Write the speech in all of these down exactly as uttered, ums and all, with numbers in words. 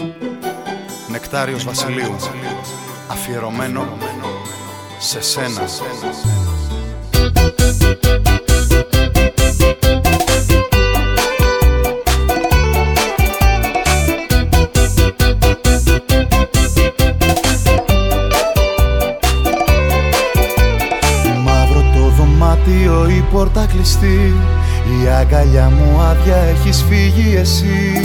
Νεκτάριος Βασιλείου, αφιερωμένο σε σένα. Μαύρο το δωμάτιο, η πόρτα κλειστή, η αγκαλιά μου άδεια, έχεις φύγει εσύ.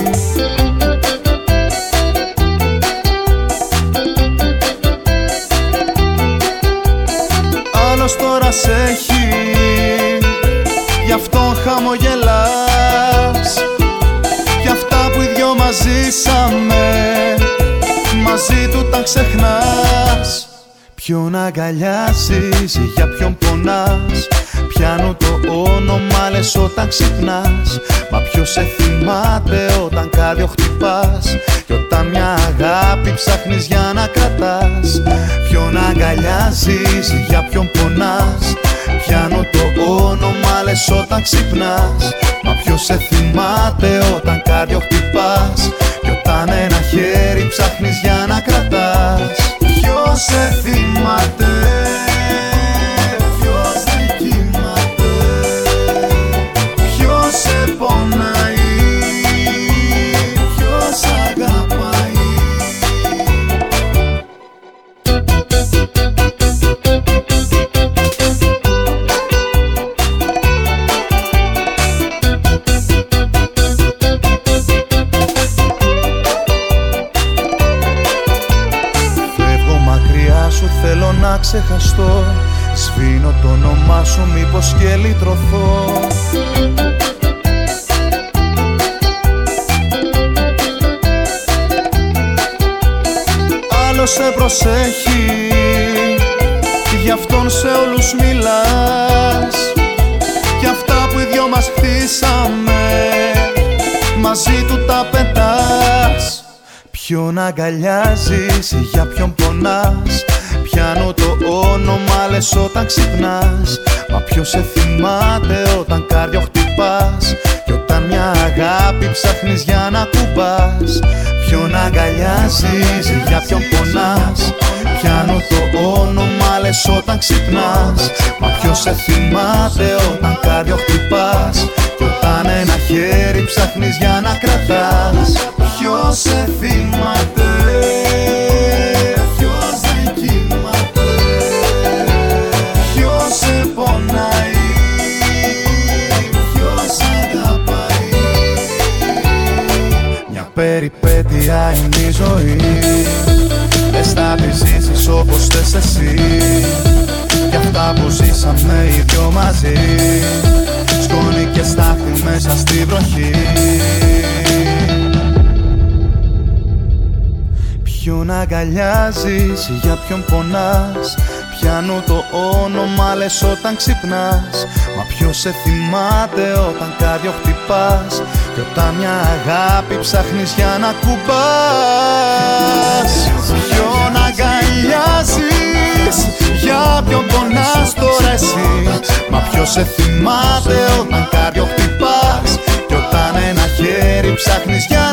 Άλλος τώρα σ' έχει, γι' αυτόν χαμογελάς. Κι αυτά που οι δυο μας ζήσαμε, μαζί του τα ξεχνάς. Ποιον αγκαλιάζεις, για ποιον πονάς, πιάνω το όνομα λες όταν ξυπνάς. Μα ποιος σε θυμάται όταν κάρδιο χτυπάς, κι όταν μια αγάπη ψάχνεις για να κρατάς. Ποιον αγκαλιάζεις, για ποιον πονάς, πιάνω το όνομα λες όταν ξυπνάς. Μα ποιος σε θυμάται όταν κάρδιο χτυπάς, κι όταν ένα χέρι ψάχνεις για να κρατάς. Ποιος σε θυμάται, ποιος δεν κοιμάται, ποιος σε πονάει, ποιος αγαπάει. Θέλω να ξεχαστώ, σβήνω το όνομά σου μήπως και λυτρωθώ. Άλλος σε προσέχει, γι' αυτόν σε όλους μιλάς. Κι αυτά που οι δυο μας χτίσαμε, μαζί του τα πετάς. Ποιον αγκαλιάζεις, για ποιον πονάς, πιάνω το όνομα λες όταν ξυπνάς. Μα ποιος σε θυμάται όταν κάρδιο χτυπάς, κι όταν μια αγάπη ψάχνεις για να κουμπάς. Ποιον αγκαλιάζεις, για ποιον πονάς, πιάνω το όνομα λες όταν ξυπνάς. Μα ποιος σε θυμάται όταν κάρδιο χτυπάς, κι όταν ένα χέρι ψάχνεις για να κρατάς. Ποιος σε θυμάται, ποιος δεν κοιμάται, ποιος σε πονάει, ποιος αγαπάει. Μια περιπέτεια είναι η ζωή, δεν θα τη ζήσεις όπως θες εσύ. Κι αυτά που ζήσαμε οι δυο μαζί, σκόνη και στάχτη μέσα στη βροχή. Ποιον αγκαλιάζεις, για ποιον πονάς, πιάνω το όνομα λες όταν ξυπνάς. Μα ποιος σε θυμάται όταν κάρδιο χτυπάς, κι όταν μια αγάπη ψάχνεις για να κουμπάς. Ποιον αγκαλιάζεις, για ποιον πονάς τώρα εσύ. Μα ποιος σε θυμάται όταν κάρδιο χτυπάς, κι όταν ένα χέρι ψάχνεις για